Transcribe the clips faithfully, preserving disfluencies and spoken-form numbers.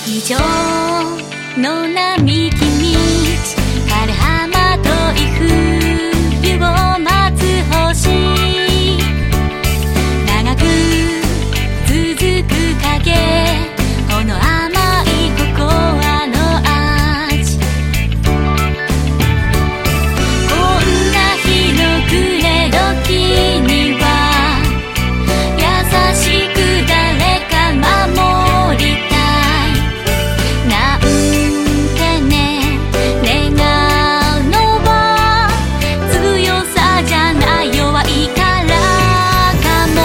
以上の並木道、枯れ葉まとい冬を待つ星、長く続く影、この甘いココアの味。こんな日の暮れ時には優しく誰か守りたいなんてね、願うのは強さじゃない弱いからかも。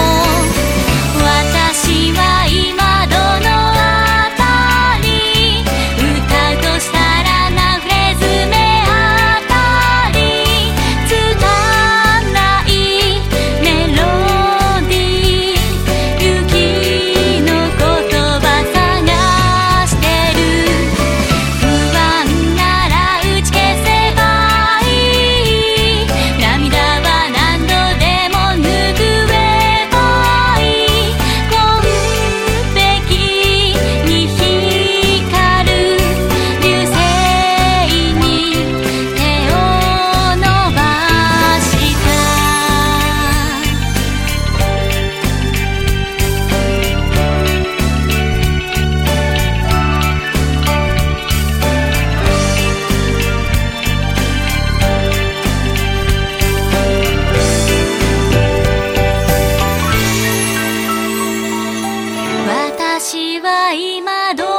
私は今どのあたり歌うとしたら何フレーズ目あたり、つかないメロディー、雪の言葉探してる。不安なら打ち消せばいい、涙は何度でも拭えばいい。完璧に光る流星に手を伸ばした。私は今ど